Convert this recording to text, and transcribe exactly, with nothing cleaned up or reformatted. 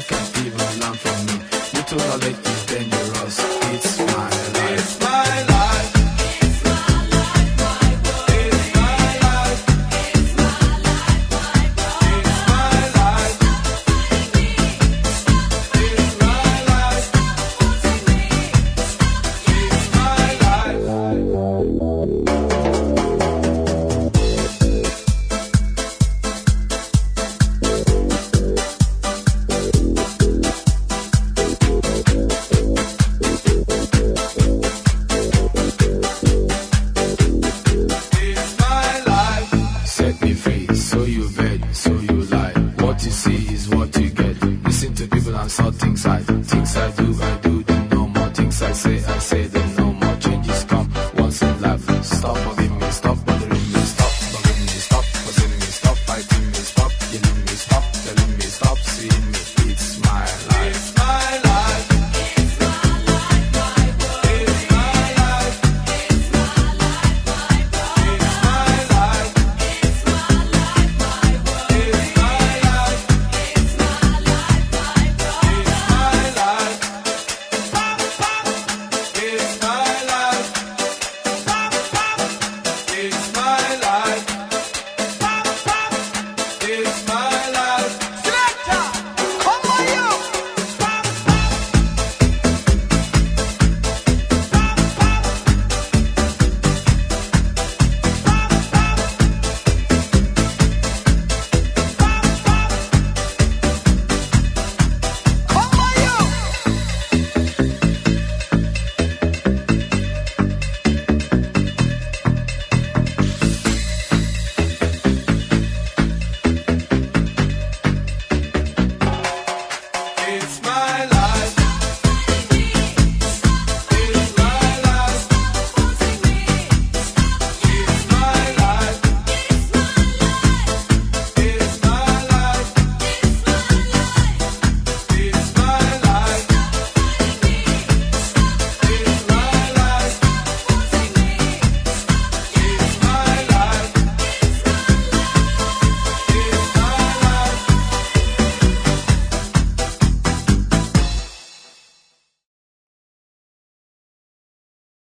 can even learn from me. Little knowledge is dangerous. It's my life. It's my life. It's my life, my world. It's my life. It's my life, my world. It's my life. It's my life. It's my life. Set me free, so you bed, so you lie. What you see is what you get. Listen to people and saw things I, things I do, I do them no more. Things I say, I say